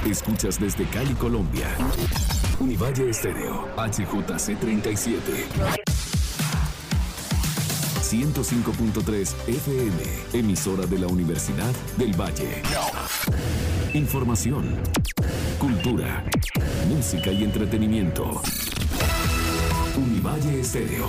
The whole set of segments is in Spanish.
Escuchas desde Cali, Colombia. Univalle Estéreo, HJC37. 105.3 FM, emisora de la Universidad del Valle. Información, cultura, música y entretenimiento. Univalle Estéreo.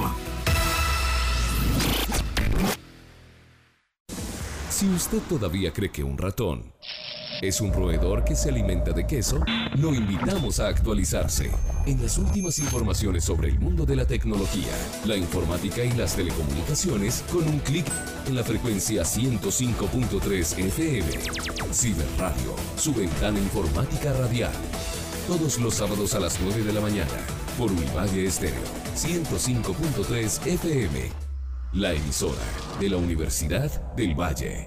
Si usted todavía cree que un ratón es un roedor que se alimenta de queso, lo invitamos a actualizarse en las últimas informaciones sobre el mundo de la tecnología, la informática y las telecomunicaciones con un clic en la frecuencia 105.3 FM. Ciberradio, su ventana informática radial. Todos los sábados a las 9 de la mañana por Univalle Estéreo 105.3 FM. La emisora de la Universidad del Valle.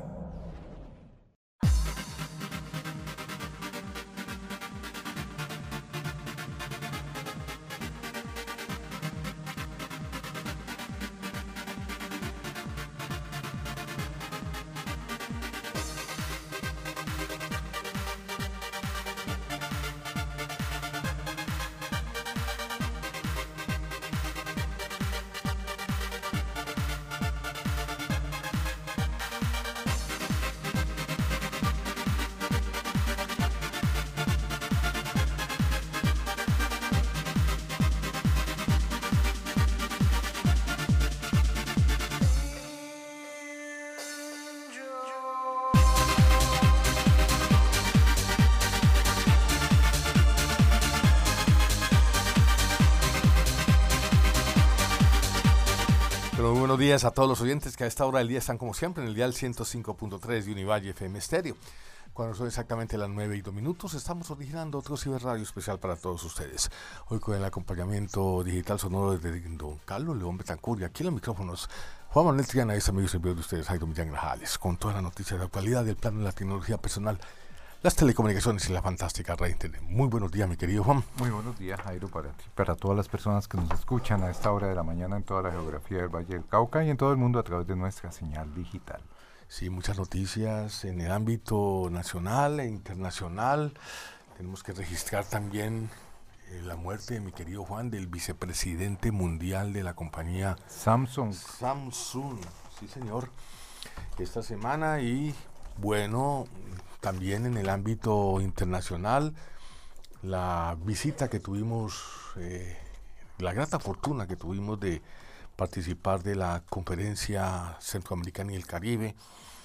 Buenos días a todos los oyentes que a esta hora del día están como siempre en el dial 105.3 de Univalle FM Estéreo. Cuando son exactamente las 9:02, estamos originando otro ciberradio especial para todos ustedes. Hoy con el acompañamiento digital sonoro de don Carlos León Betancur y aquí en los micrófonos Juan Manuel Triana, este amigo y servidor de ustedes, Jairo Millán Grajales, con todas las noticias de actualidad del plano de la tecnología personal, las telecomunicaciones y la fantástica red internet. Muy buenos días, mi querido Juan. Muy buenos días, Jairo, para ti, para todas las personas que nos escuchan a esta hora de la mañana en toda la geografía del Valle del Cauca y en todo el mundo a través de nuestra señal digital. Sí, muchas noticias en el ámbito nacional e internacional. Tenemos que registrar también la muerte de mi querido Juan, del vicepresidente mundial de la compañía Samsung. Sí, señor. Esta semana y bueno, también en el ámbito internacional, la visita que tuvimos, la grata fortuna que tuvimos de participar de la conferencia centroamericana y el Caribe,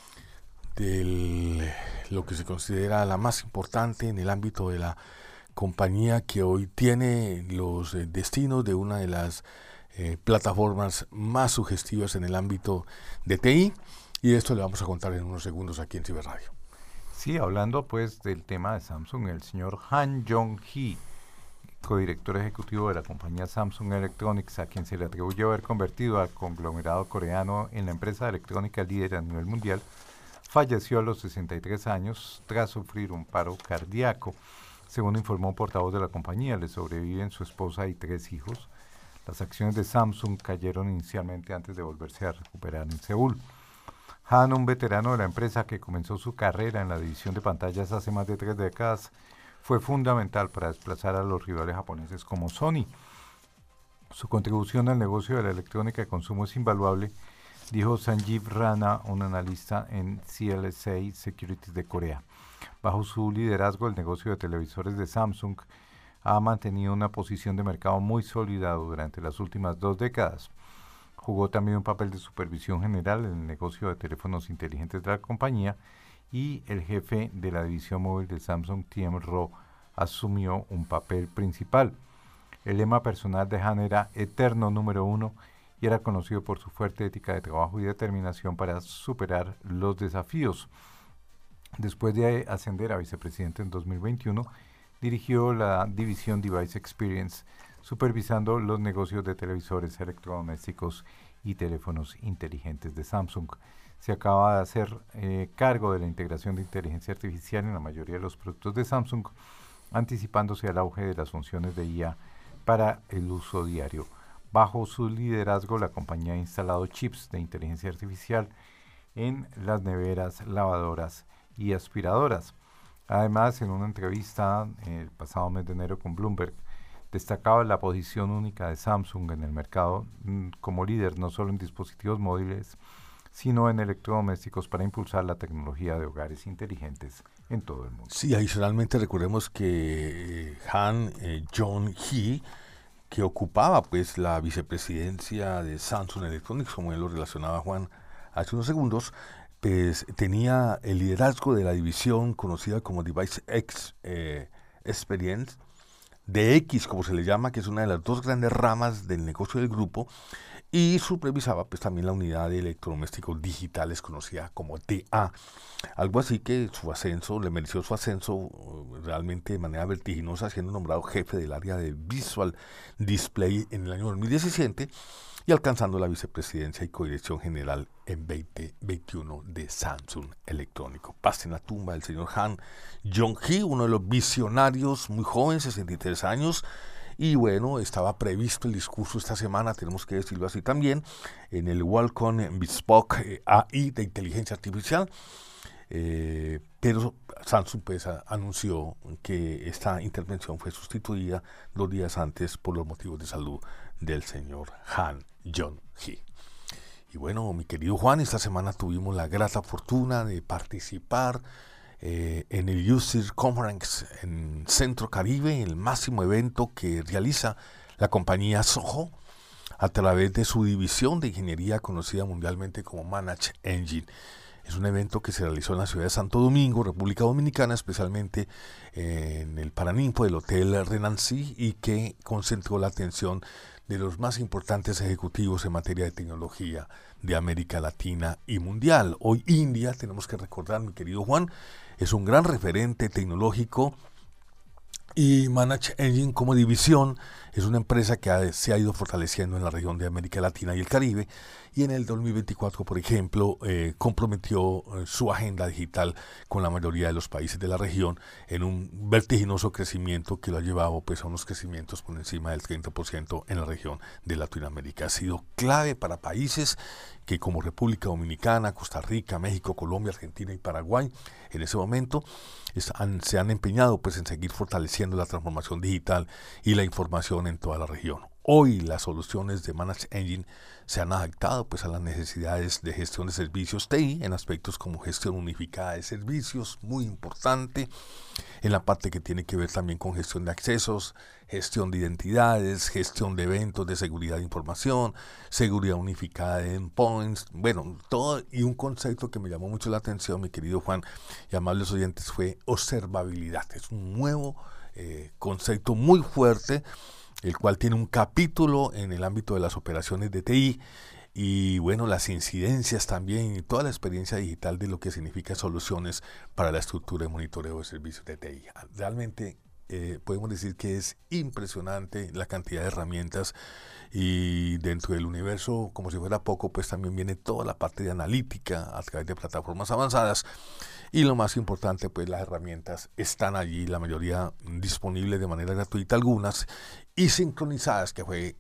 de lo que se considera la más importante en el ámbito de la compañía que hoy tiene los destinos de una de las plataformas más sugestivas en el ámbito de TI, y esto le vamos a contar en unos segundos aquí en Ciberradio. Sí, hablando pues del tema de Samsung, el señor Han Jong-hee, codirector ejecutivo de la compañía Samsung Electronics, a quien se le atribuye haber convertido al conglomerado coreano en la empresa electrónica líder a nivel mundial, falleció a los 63 años tras sufrir un paro cardíaco. Según informó un portavoz de la compañía, le sobreviven su esposa y 3 hijos. Las acciones de Samsung cayeron inicialmente antes de volverse a recuperar en Seúl. Han, un veterano de la empresa que comenzó su carrera en la división de pantallas hace más de 3 décadas, fue fundamental para desplazar a los rivales japoneses como Sony. Su contribución al negocio de la electrónica de consumo es invaluable, dijo Sanjeev Rana, un analista en CLSA Securities de Corea. Bajo su liderazgo, el negocio de televisores de Samsung ha mantenido una posición de mercado muy sólida durante las últimas 2 décadas. Jugó también un papel de supervisión general en el negocio de teléfonos inteligentes de la compañía y el jefe de la división móvil de Samsung, Tien Ro, asumió un papel principal. El lema personal de Han era Eterno número 1 y era conocido por su fuerte ética de trabajo y determinación para superar los desafíos. Después de ascender a vicepresidente en 2021, dirigió la división Device Experience, supervisando los negocios de televisores, electrodomésticos y teléfonos inteligentes de Samsung. Se acaba de hacer cargo de la integración de inteligencia artificial en la mayoría de los productos de Samsung, anticipándose al auge de las funciones de IA para el uso diario. Bajo su liderazgo, la compañía ha instalado chips de inteligencia artificial en las neveras, lavadoras y aspiradoras. Además, en una entrevista el pasado mes de enero con Bloomberg, destacaba la posición única de Samsung en el mercado como líder no solo en dispositivos móviles, sino en electrodomésticos para impulsar la tecnología de hogares inteligentes en todo el mundo. Sí, adicionalmente recordemos que Han Jong-hee, que ocupaba pues la vicepresidencia de Samsung Electronics, como él lo relacionaba Juan hace unos segundos, pues tenía el liderazgo de la división conocida como Device X Experience, DX como se le llama, que es una de las dos grandes ramas del negocio del grupo, y supervisaba pues también la unidad de electrodomésticos digitales conocida como TA, algo así que su ascenso, le mereció su ascenso realmente de manera vertiginosa, siendo nombrado jefe del área de Visual Display en el año 2017 y alcanzando la vicepresidencia y codirección general en 2021 de Samsung Electrónico. Paz en la tumba del señor Han Jong-hee, uno de los visionarios, muy joven, 63 años, y bueno, estaba previsto el discurso esta semana, tenemos que decirlo así también, en el Qualcomm Bespoke AI de inteligencia artificial, pero Samsung pues anunció que esta intervención fue sustituida 2 días antes por los motivos de salud del señor Han Jong-hee. Y bueno, mi querido Juan, esta semana tuvimos la grata fortuna de participar en el User Conference en Centro Caribe, el máximo evento que realiza la compañía Soho a través de su división de ingeniería conocida mundialmente como Manage Engine. Es un evento que se realizó en la ciudad de Santo Domingo, República Dominicana, especialmente en el Paraninfo del Hotel Renancy, y que concentró la atención de los más importantes ejecutivos en materia de tecnología de América Latina y mundial. Hoy India, tenemos que recordar, mi querido Juan, es un gran referente tecnológico, y Manage Engine como división es una empresa que se ha ido fortaleciendo en la región de América Latina y el Caribe, y en el 2024, por ejemplo, comprometió su agenda digital con la mayoría de los países de la región en un vertiginoso crecimiento que lo ha llevado pues, a unos crecimientos por encima del 30% en la región de Latinoamérica. Ha sido clave para países que como República Dominicana, Costa Rica, México, Colombia, Argentina y Paraguay en ese momento se han empeñado pues, en seguir fortaleciendo la transformación digital y la información en toda la región. Hoy las soluciones de Manage Engine se han adaptado pues, a las necesidades de gestión de servicios TI en aspectos como gestión unificada de servicios, muy importante, en la parte que tiene que ver también con gestión de accesos, gestión de identidades, gestión de eventos, de seguridad de información, seguridad unificada de endpoints, bueno, todo, y un concepto que me llamó mucho la atención, mi querido Juan y amables oyentes, fue observabilidad. Es un nuevo concepto muy fuerte, el cual tiene un capítulo en el ámbito de las operaciones de TI y bueno, las incidencias también y toda la experiencia digital de lo que significa soluciones para la estructura de monitoreo de servicios de TI. Realmente podemos decir que es impresionante la cantidad de herramientas, y dentro del universo, como si fuera poco, pues también viene toda la parte de analítica a través de plataformas avanzadas. Y lo más importante, pues las herramientas están allí, la mayoría disponibles de manera gratuita, algunas, y sincronizadas, que fue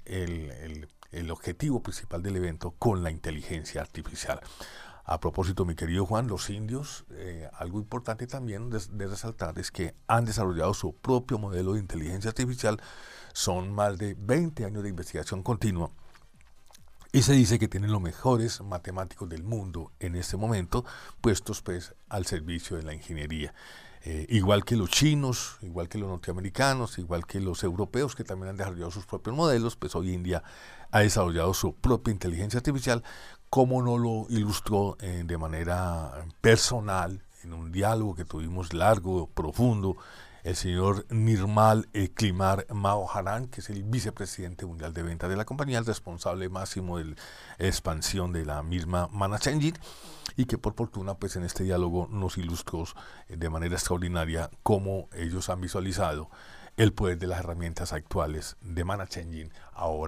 el objetivo principal del evento, con la inteligencia artificial. A propósito, mi querido Juan, los indios, algo importante también de resaltar es que han desarrollado su propio modelo de inteligencia artificial. Son más de 20 años de investigación continua. Y se dice que tienen los mejores matemáticos del mundo en este momento, puestos pues al servicio de la ingeniería. Igual que los chinos, igual que los norteamericanos, igual que los europeos, que también han desarrollado sus propios modelos, pues hoy India ha desarrollado su propia inteligencia artificial, como nos lo ilustró de manera personal en un diálogo que tuvimos largo, profundo, el señor Nirmal Klimar Maoharan, que es el vicepresidente mundial de ventas de la compañía, el responsable máximo de la expansión de la misma Manage Engine, y que por fortuna pues en este diálogo nos ilustró de manera extraordinaria cómo ellos han visualizado el poder de las herramientas actuales de Manage Engine ahora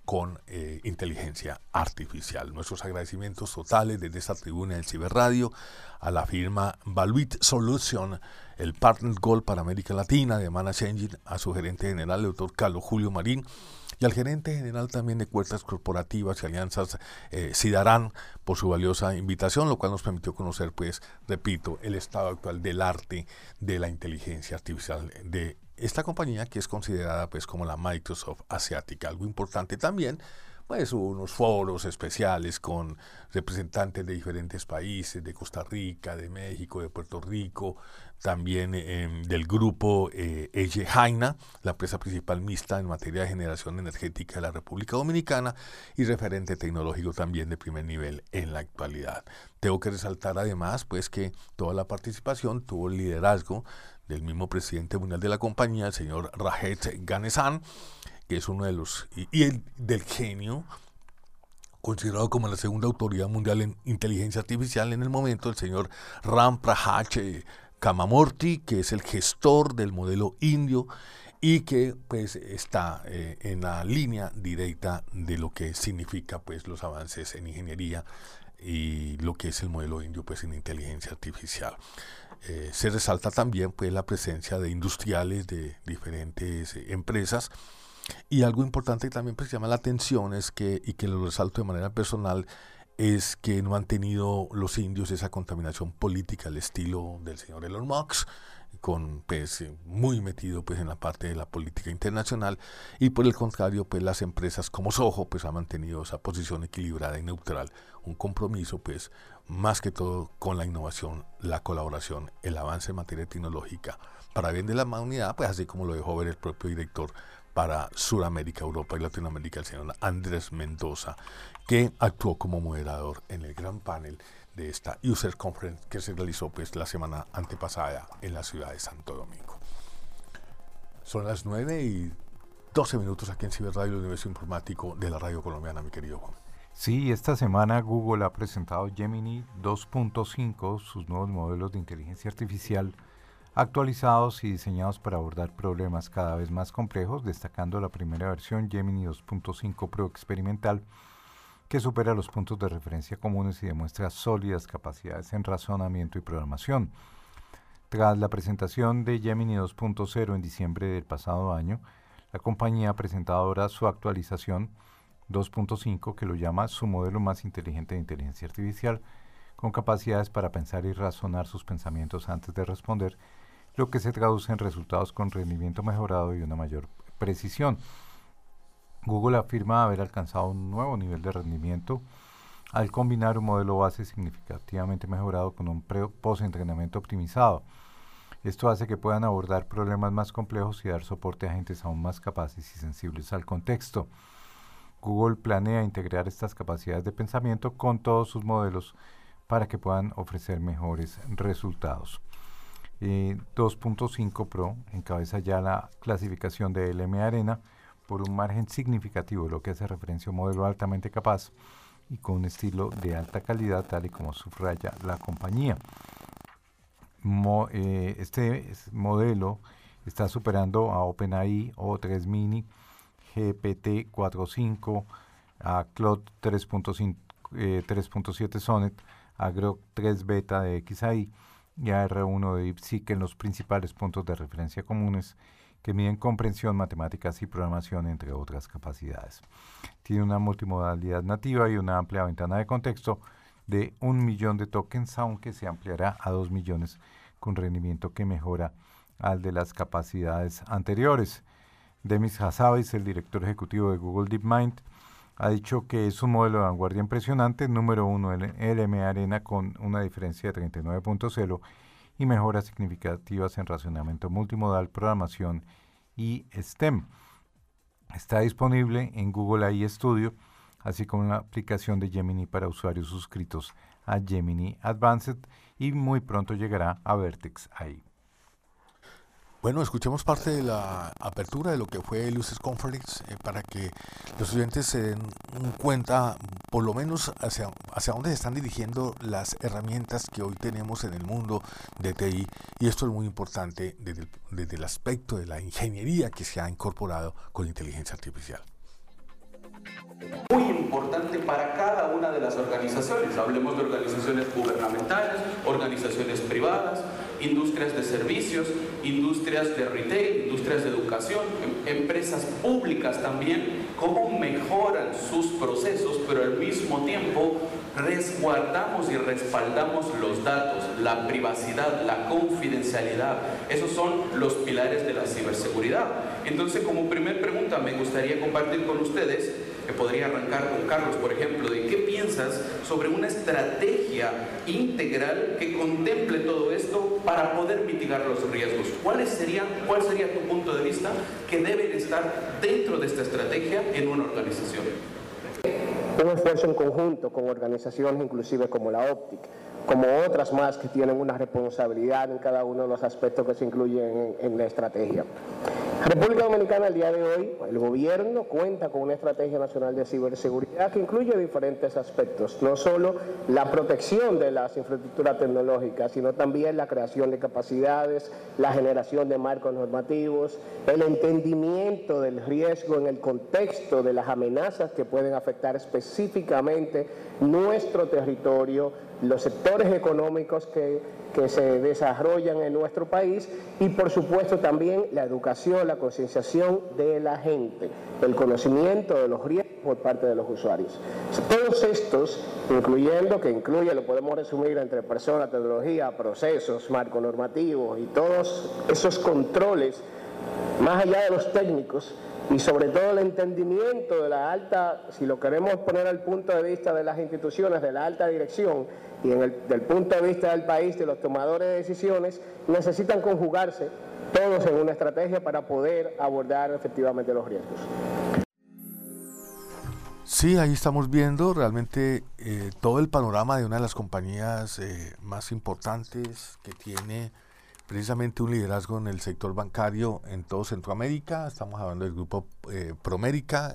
con inteligencia artificial. Nuestros agradecimientos totales desde esta tribuna del Ciberradio a la firma Valuit Solution, el Partner Gold para América Latina de Manage Engine, a su gerente general, el doctor Carlos Julio Marín, y al gerente general también de Cuentas Corporativas y Alianzas, Sidarán, por su valiosa invitación, lo cual nos permitió conocer, pues, repito, el estado actual del arte de la inteligencia artificial de esta compañía, que es considerada, pues, como la Microsoft asiática. Algo importante también, pues, unos foros especiales con representantes de diferentes países, de Costa Rica, de México, de Puerto Rico, también del grupo Jaina, la empresa principal mixta en materia de generación energética de la República Dominicana y referente tecnológico también de primer nivel en la actualidad. Tengo que resaltar además, pues, que toda la participación tuvo el liderazgo del mismo presidente mundial de la compañía, el señor Rajesh Ganesan, que es uno de los, y el del genio, considerado como la segunda autoridad mundial en inteligencia artificial en el momento, el señor Ram Prakash Kamamurthy, que es el gestor del modelo indio y que, pues, está en la línea directa de lo que significa, pues, los avances en ingeniería y lo que es el modelo indio, pues, en inteligencia artificial. Se resalta también, pues, la presencia de industriales de diferentes empresas. Y algo importante que también, pues, llama la atención es que, y que lo resalto de manera personal, es que no han tenido los indios esa contaminación política al estilo del señor Elon Musk, con, pues, muy metido, pues, en la parte de la política internacional, y por el contrario, pues, las empresas como Soho, pues, han mantenido esa posición equilibrada y neutral, un compromiso, pues, más que todo con la innovación, la colaboración, el avance en materia tecnológica para bien de la humanidad, pues, así como lo dejó ver el propio director para Sudamérica, Europa y Latinoamérica, el señor Andrés Mendoza, que actuó como moderador en el gran panel de esta User Conference que se realizó, pues, la semana antepasada en la ciudad de Santo Domingo. Son las 9:12 aquí en Ciberradio, el universo informático de la radio colombiana, mi querido Juan. Sí, esta semana Google ha presentado Gemini 2.5, sus nuevos modelos de inteligencia artificial actualizados y diseñados para abordar problemas cada vez más complejos, destacando la primera versión Gemini 2.5 Pro experimental, que supera los puntos de referencia comunes y demuestra sólidas capacidades en razonamiento y programación. Tras la presentación de Gemini 2.0 en diciembre del pasado año, la compañía ha presentado ahora su actualización 2.5, que lo llama su modelo más inteligente de inteligencia artificial, con capacidades para pensar y razonar sus pensamientos antes de responder, lo que se traduce en resultados con rendimiento mejorado y una mayor precisión. Google afirma haber alcanzado un nuevo nivel de rendimiento al combinar un modelo base significativamente mejorado con un post-entrenamiento optimizado. Esto hace que puedan abordar problemas más complejos y dar soporte a agentes aún más capaces y sensibles al contexto. Google planea integrar estas capacidades de pensamiento con todos sus modelos para que puedan ofrecer mejores resultados. 2.5 Pro encabeza ya la clasificación de LM Arena por un margen significativo, lo que hace referencia a un modelo altamente capaz y con un estilo de alta calidad, tal y como subraya la compañía. Este modelo está superando a OpenAI O3 Mini, GPT-4.5, a Claude 3.7 Sonnet, a Grok 3 Beta de XAI y a R1 de DeepSeek en los principales puntos de referencia comunes que miden comprensión, matemáticas y programación, entre otras capacidades. Tiene una multimodalidad nativa y una amplia ventana de contexto de 1 millón de tokens, aunque se ampliará a 2 millones con rendimiento que mejora al de las capacidades anteriores. Demis Hassabis, el director ejecutivo de Google DeepMind, ha dicho que es un modelo de vanguardia impresionante, número 1 en LM Arena con una diferencia de 39.0 y mejoras significativas en razonamiento multimodal, programación y STEM. Está disponible en Google AI Studio, así como una aplicación de Gemini para usuarios suscritos a Gemini Advanced y muy pronto llegará a Vertex AI. Bueno, escuchemos parte de la apertura de lo que fue el Users Conference para que los oyentes se den cuenta, por lo menos, hacia dónde se están dirigiendo las herramientas que hoy tenemos en el mundo de TI. Y esto es muy importante desde el aspecto de la ingeniería que se ha incorporado con la inteligencia artificial. Muy importante para cada una de las organizaciones. Hablemos de organizaciones gubernamentales, organizaciones privadas, industrias de servicios, industrias de retail, industrias de educación, empresas públicas también, cómo mejoran sus procesos, pero al mismo tiempo resguardamos y respaldamos los datos, la privacidad, la confidencialidad. Esos son los pilares de la ciberseguridad. Entonces, como primer pregunta, me gustaría compartir con ustedes, que podría arrancar con Carlos, por ejemplo, de qué piensas sobre una estrategia integral que contemple todo esto para poder mitigar los riesgos. ¿Cuál sería tu punto de vista que deben estar dentro de esta estrategia en una organización? Un esfuerzo en conjunto con organizaciones inclusive como la OPTIC, como otras más que tienen una responsabilidad en cada uno de los aspectos que se incluyen en la estrategia. República Dominicana, al día de hoy, el gobierno cuenta con una estrategia nacional de ciberseguridad que incluye diferentes aspectos, no solo la protección de las infraestructuras tecnológicas, sino también la creación de capacidades, la generación de marcos normativos, el entendimiento del riesgo en el contexto de las amenazas que pueden afectar específicamente nuestro territorio, los sectores económicos que se desarrollan en nuestro país y por supuesto también la educación, la concienciación de la gente, el conocimiento de los riesgos por parte de los usuarios. Todos estos, lo podemos resumir entre personas, tecnología, procesos, marcos normativos y todos esos controles, más allá de los técnicos, y sobre todo el entendimiento de la alta, si lo queremos poner al punto de vista de las instituciones, de la alta dirección y del punto de vista del país, de los tomadores de decisiones, necesitan conjugarse todos en una estrategia para poder abordar efectivamente los riesgos. Sí, ahí estamos viendo realmente todo el panorama de una de las compañías más importantes que tiene precisamente un liderazgo en el sector bancario en todo Centroamérica. Estamos hablando del grupo Promérica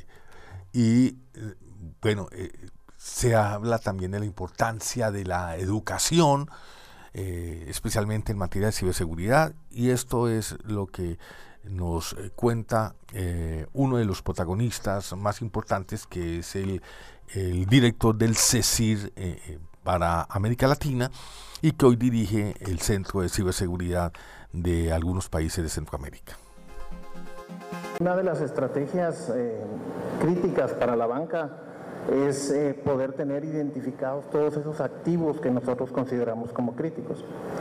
se habla también de la importancia de la educación, especialmente en materia de ciberseguridad, y esto es lo que nos cuenta uno de los protagonistas más importantes, que es el director del CECIR para América Latina y que hoy dirige el Centro de Ciberseguridad de algunos países de Centroamérica. Una de las estrategias críticas para la banca es poder tener identificados todos esos activos que nosotros consideramos como críticos.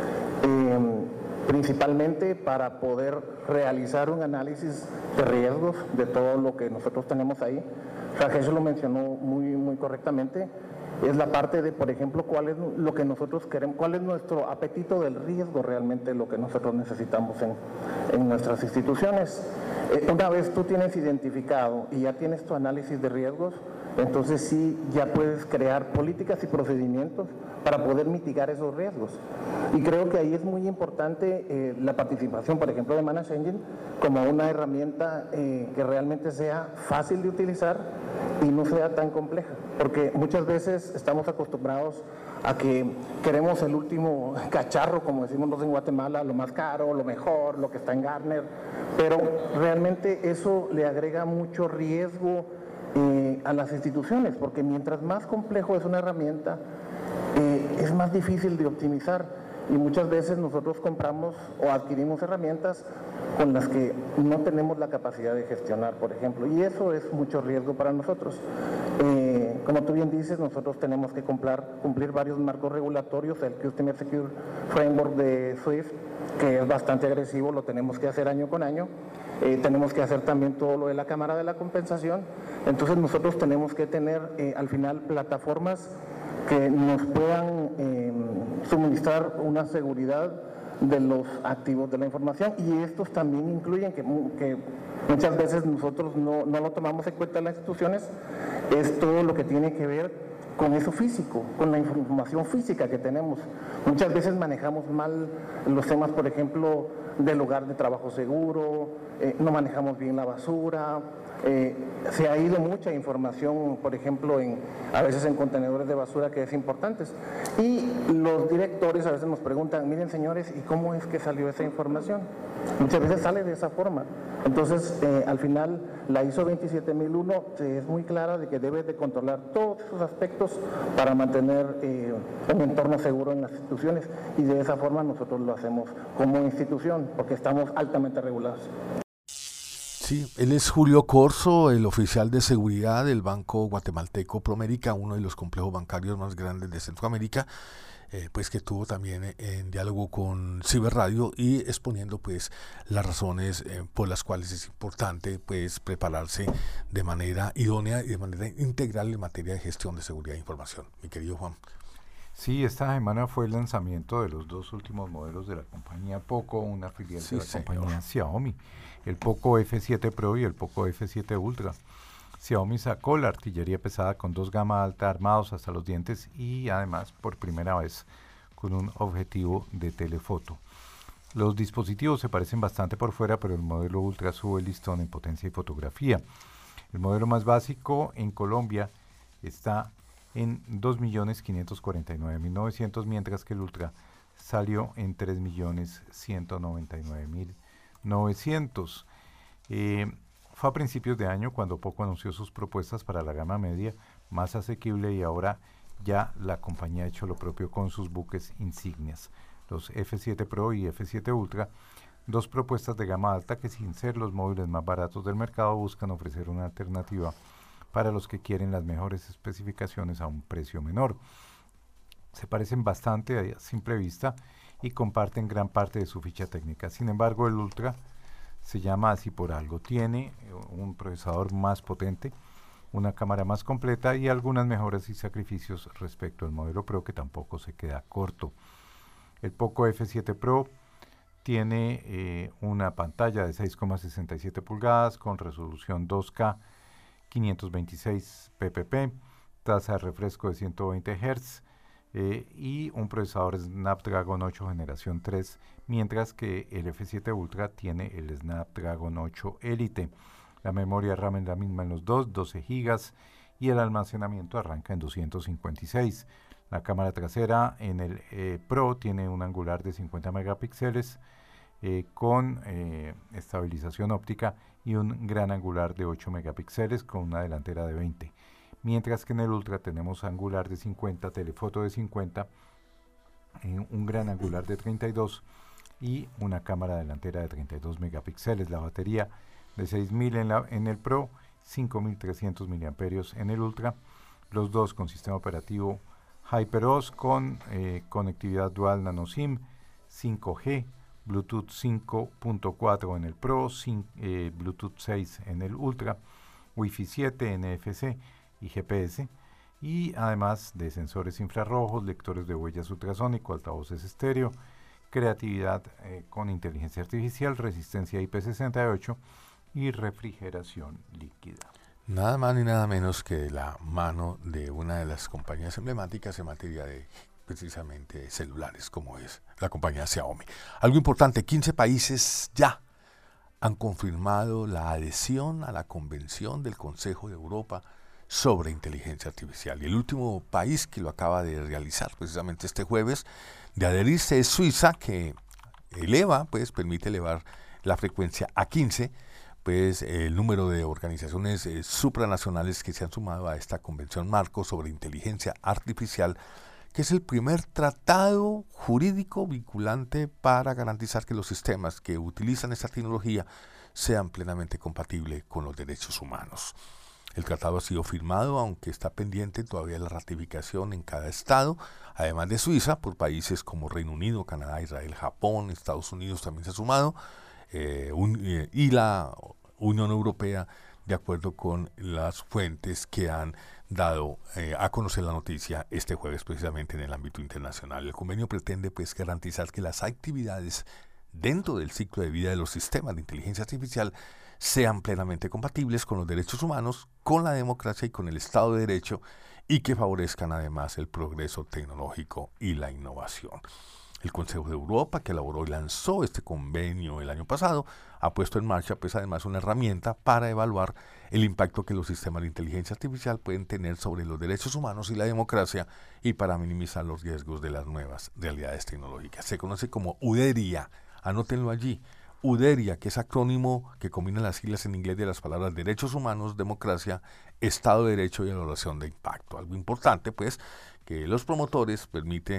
Principalmente para poder realizar un análisis de riesgos de todo lo que nosotros tenemos ahí. Rajesh lo mencionó muy correctamente. Es la parte de, por ejemplo, cuál es lo que nosotros queremos, cuál es nuestro apetito del riesgo realmente, lo que nosotros necesitamos en nuestras instituciones. Una vez tú tienes identificado y ya tienes tu análisis de riesgos, entonces sí ya puedes crear políticas y procedimientos para poder mitigar esos riesgos. Y creo que ahí es muy importante la participación, por ejemplo, de Managed Engine como una herramienta que realmente sea fácil de utilizar y no sea tan compleja, porque muchas veces estamos acostumbrados a que queremos el último cacharro, como decimos los en Guatemala, lo más caro, lo mejor, lo que está en Gartner, pero realmente eso le agrega mucho riesgo a las instituciones, porque mientras más complejo es una herramienta, es más difícil de optimizar. Y muchas veces nosotros compramos o adquirimos herramientas con las que no tenemos la capacidad de gestionar, por ejemplo, y eso es mucho riesgo para nosotros. Como tú bien dices, nosotros tenemos que cumplir varios marcos regulatorios, el Customer Secure Framework de SWIFT, que es bastante agresivo, lo tenemos que hacer año con año. Tenemos que hacer también todo lo de la Cámara de la Compensación. Entonces nosotros tenemos que tener al final plataformas que nos puedan suministrar una seguridad de los activos de la información, y estos también incluyen que muchas veces nosotros no lo tomamos en cuenta en las instituciones, es todo lo que tiene que ver con eso físico, con la información física que tenemos. Muchas veces manejamos mal los temas, por ejemplo, del lugar de trabajo seguro, no manejamos bien la basura, se ha ido mucha información, por ejemplo, a veces en contenedores de basura, que es importante. Y los directores a veces nos preguntan, miren señores, ¿y cómo es que salió esa información? Muchas veces sale de esa forma. Entonces, al final, la ISO 27001 es muy clara de que debe de controlar todos esos aspectos para mantener un entorno seguro en las instituciones, y de esa forma nosotros lo hacemos como institución, porque estamos altamente regulados. Sí, él es Julio Corzo, el oficial de seguridad del Banco Guatemalteco Promérica, uno de los complejos bancarios más grandes de Centroamérica, pues que tuvo también en diálogo con Ciberradio y exponiendo pues las razones por las cuales es importante pues prepararse de manera idónea y de manera integral en materia de gestión de seguridad de información. Mi querido Juan. Sí, esta semana fue el lanzamiento de los 2 últimos modelos de la compañía Poco, una filial de la compañía Xiaomi, el Poco F7 Pro y el Poco F7 Ultra. Xiaomi sacó la artillería pesada con 2 gama alta armados hasta los dientes y además por primera vez con un objetivo de telefoto. Los dispositivos se parecen bastante por fuera, pero el modelo Ultra sube el listón en potencia y fotografía. El modelo más básico en Colombia está en 2.549.900, mientras que el Ultra salió en 3.199.900. Fue a principios de año cuando Poco anunció sus propuestas para la gama media más asequible, y ahora ya la compañía ha hecho lo propio con sus buques insignias, los F7 Pro y F7 Ultra, 2 propuestas de gama alta que, sin ser los móviles más baratos del mercado, buscan ofrecer una alternativa para los que quieren las mejores especificaciones a un precio menor. Se parecen bastante a simple vista y comparten gran parte de su ficha técnica. Sin embargo, el Ultra se llama así por algo. Tiene un procesador más potente, una cámara más completa y algunas mejoras y sacrificios respecto al modelo Pro, que tampoco se queda corto. El Poco F7 Pro tiene una pantalla de 6,67 pulgadas con resolución 2K 526 ppp, tasa de refresco de 120 Hz y un procesador Snapdragon 8 generación 3, mientras que el F7 Ultra tiene el Snapdragon 8 Elite. La memoria RAM es la misma en los dos, 12 GB, y el almacenamiento arranca en 256. La cámara trasera en el Pro tiene un angular de 50 megapíxeles con estabilización óptica y un gran angular de 8 megapíxeles con una delantera de 20. Mientras que en el Ultra tenemos angular de 50, telefoto de 50, un gran angular de 32 y una cámara delantera de 32 megapíxeles. La batería de 6000 en el Pro, 5300 miliamperios en el Ultra, los dos con sistema operativo HyperOS con conectividad dual nano SIM, 5G, Bluetooth 5.4 en el Pro, Bluetooth 6 en el Ultra, Wi-Fi 7, NFC y GPS, y además de sensores infrarrojos, lectores de huellas ultrasónico, altavoces estéreo, creatividad con inteligencia artificial, resistencia IP68 y refrigeración líquida. Nada más ni nada menos que la mano de una de las compañías emblemáticas en materia de precisamente celulares, como es la compañía Xiaomi. Algo importante, 15 países ya han confirmado la adhesión a la Convención del Consejo de Europa sobre inteligencia artificial. Y el último país que lo acaba de realizar precisamente este jueves de adherirse es Suiza, que permite elevar la frecuencia a 15, pues el número de organizaciones supranacionales que se han sumado a esta Convención Marco sobre inteligencia artificial, que es el primer tratado jurídico vinculante para garantizar que los sistemas que utilizan esta tecnología sean plenamente compatibles con los derechos humanos. El tratado ha sido firmado, aunque está pendiente todavía la ratificación en cada estado, además de Suiza, por países como Reino Unido, Canadá, Israel, Japón, Estados Unidos también se ha sumado, y la Unión Europea, de acuerdo con las fuentes que han dado a conocer la noticia este jueves precisamente en el ámbito internacional. El convenio pretende garantizar que las actividades dentro del ciclo de vida de los sistemas de inteligencia artificial sean plenamente compatibles con los derechos humanos, con la democracia y con el Estado de Derecho, y que favorezcan además el progreso tecnológico y la innovación. El Consejo de Europa, que elaboró y lanzó este convenio el año pasado, ha puesto en marcha pues además una herramienta para evaluar el impacto que los sistemas de inteligencia artificial pueden tener sobre los derechos humanos y la democracia y para minimizar los riesgos de las nuevas realidades tecnológicas. Se conoce como UDERIA, anótenlo allí. UDERIA, que es acrónimo que combina las siglas en inglés de las palabras derechos humanos, democracia, Estado de Derecho y evaluación de impacto. Algo importante, pues, que los promotores permite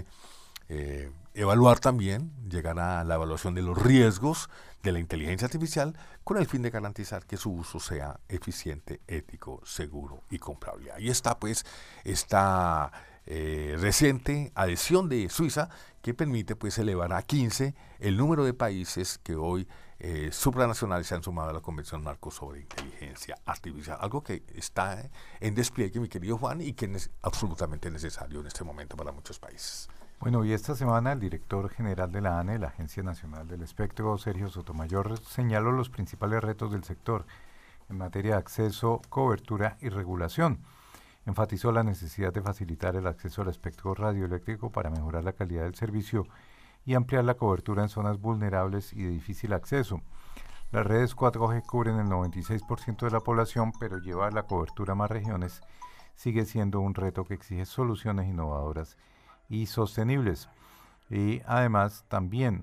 evaluar también, llegar a la evaluación de los riesgos de la inteligencia artificial con el fin de garantizar que su uso sea eficiente, ético, seguro y comprable. Ahí está, pues, esta reciente adhesión de Suiza que permite pues elevar a 15 el número de países que hoy supranacionales se han sumado a la Convención Marco sobre Inteligencia Artificial, algo que está en despliegue, mi querido Juan, y que es absolutamente necesario en este momento para muchos países. Bueno, y esta semana el director general de la ANE, la Agencia Nacional del Espectro, Sergio Sotomayor, señaló los principales retos del sector en materia de acceso, cobertura y regulación. Enfatizó la necesidad de facilitar el acceso al espectro radioeléctrico para mejorar la calidad del servicio y ampliar la cobertura en zonas vulnerables y de difícil acceso. Las redes 4G cubren el 96% de la población, pero llevar la cobertura a más regiones sigue siendo un reto que exige soluciones innovadoras y sostenibles. Y además también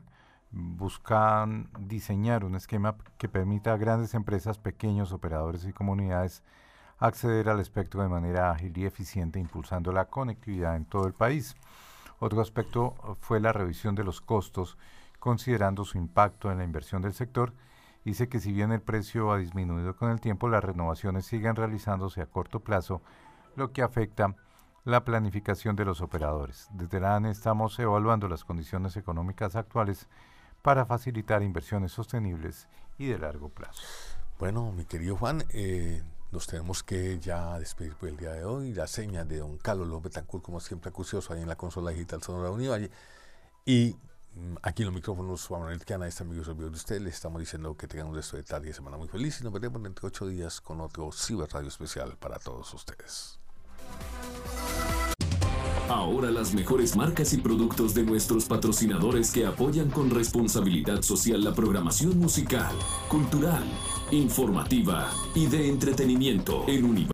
buscan diseñar un esquema que permita a grandes empresas, pequeños operadores y comunidades acceder al espectro de manera ágil y eficiente, impulsando la conectividad en todo el país. Otro aspecto fue la revisión de los costos, considerando su impacto en la inversión del sector. Dice que si bien el precio ha disminuido con el tiempo, las renovaciones siguen realizándose a corto plazo, lo que afecta la planificación de los operadores. Desde la ANE estamos evaluando las condiciones económicas actuales para facilitar inversiones sostenibles y de largo plazo. Bueno, mi querido Juan, nos tenemos que ya despedir por el día de hoy. La seña de don Carlos López Betancourt, como siempre acucioso, ahí en la consola digital Sonora Univalle. Y aquí en los micrófonos, Juan Manuel Tiana, este amigo servidor de ustedes, les estamos diciendo que tengan un resto de tarde y de semana muy feliz y nos veremos dentro de 8 días con otro Ciberradio especial para todos ustedes. Ahora las mejores marcas y productos de nuestros patrocinadores que apoyan con responsabilidad social la programación musical, cultural, informativa y de entretenimiento en Univalle.